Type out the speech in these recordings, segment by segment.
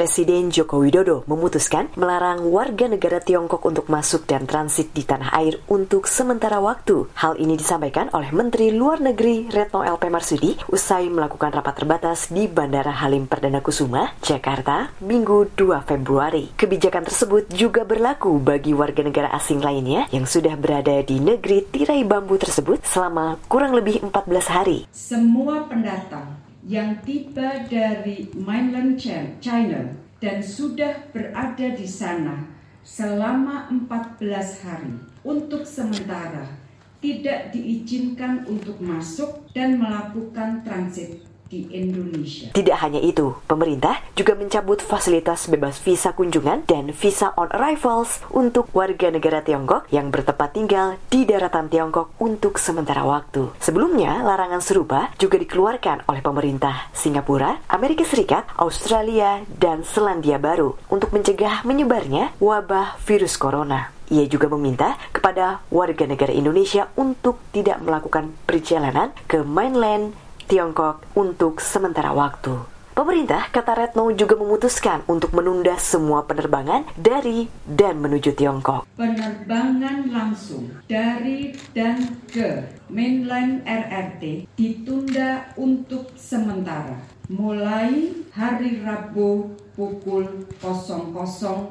Presiden Joko Widodo memutuskan melarang warga negara Tiongkok untuk masuk dan transit di tanah air untuk sementara waktu. Hal ini disampaikan oleh Menteri Luar Negeri Retno L. P. Marsudi usai melakukan rapat terbatas di Bandara Halim Perdana Kusuma, Jakarta, Minggu 2 Februari. Kebijakan tersebut juga berlaku bagi warga negara asing lainnya yang sudah berada di negeri tirai bambu tersebut selama kurang lebih 14 hari. Semua pendatang yang tiba dari mainland China dan sudah berada di sana selama 14 hari untuk sementara tidak diizinkan untuk masuk dan melakukan transit di Indonesia. Tidak hanya itu, pemerintah juga mencabut fasilitas bebas visa kunjungan dan visa on arrivals untuk warga negara Tiongkok yang bertempat tinggal di daratan Tiongkok untuk sementara waktu. Sebelumnya, larangan serupa juga dikeluarkan oleh pemerintah Singapura, Amerika Serikat, Australia, dan Selandia Baru untuk mencegah menyebarnya wabah virus corona. Ia juga meminta kepada warga negara Indonesia untuk tidak melakukan perjalanan ke mainland Tiongkok untuk sementara waktu. Pemerintah, kata Retno, juga memutuskan untuk menunda semua penerbangan dari dan menuju Tiongkok. Penerbangan langsung dari dan ke mainland RRT ditunda untuk sementara mulai hari Rabu pukul 00.00.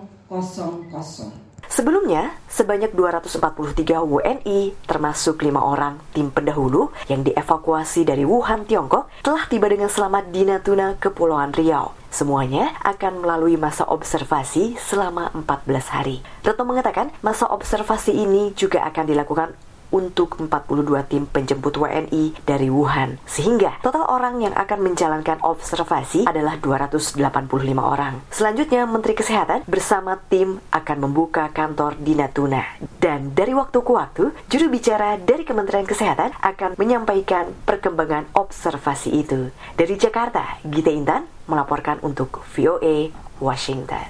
Sebelumnya, sebanyak 243 WNI, termasuk 5 orang tim pendahulu yang dievakuasi dari Wuhan, Tiongkok, telah tiba dengan selamat di Natuna, Kepulauan Riau. Semuanya akan melalui masa observasi selama 14 hari. Retno mengatakan masa observasi ini juga akan dilakukan untuk 42 tim penjemput WNI dari Wuhan. Sehingga total orang yang akan menjalankan observasi adalah 285 orang. Selanjutnya, Menteri Kesehatan bersama tim akan membuka kantor di Natuna. Dan dari waktu ke waktu, juru bicara dari Kementerian Kesehatan akan menyampaikan perkembangan observasi itu. Dari Jakarta, Gita Intan melaporkan untuk VOA Washington.